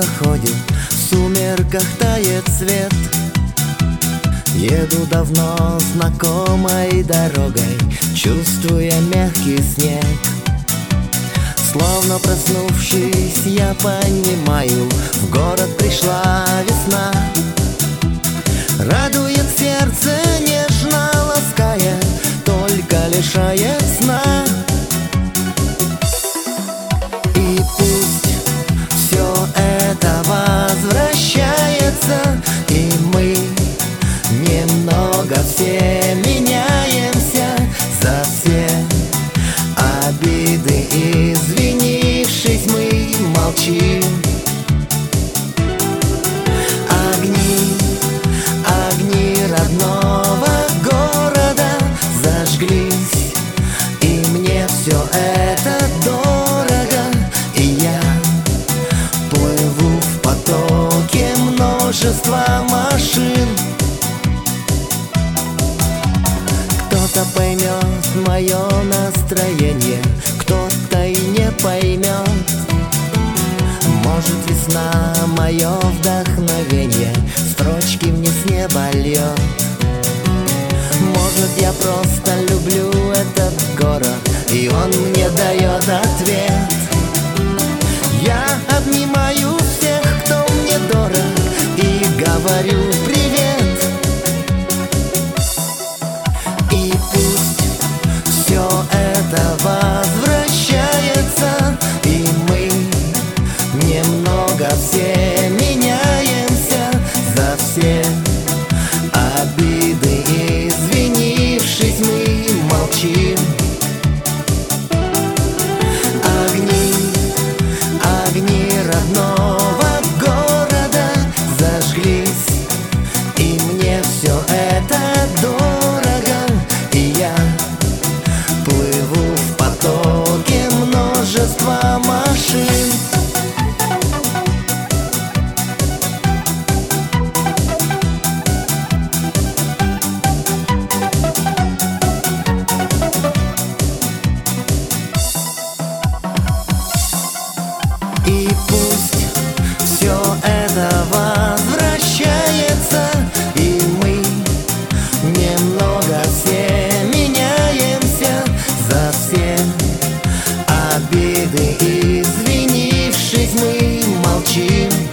заходит, в сумерках тает свет. Еду давно знакомой дорогой, чувствуя мягкий снег. Словно проснувшись, я понимаю, в город пришла весна. Радует сердце, нежно лаская, только лишает сна. И пусть все это возвращается, и мы немного все меняемся. За все обиды извинившись, мы молчим. Огни родного города зажглись, и мне все это дорого. И я плыву в потоке множества машин. Кто-то поймет мое настроение, кто-то и не поймет. Может, весна — мое вдохновение, строчки мне с неба льет. Может, я просто люблю этот город, и он мне дает ответ. Я обнимаю всех, кто мне дорог, и говорю привет. И пусть все это возвращается, и мы немного все меняемся. За все обиды извинившись, мы молчим. Огни родного города зажглись, и мне все это дорого. И я плыву в потоке множества машин. И пусть все это возвращается, и мы немного все меняемся. За все обиды извинившись, мы молчим.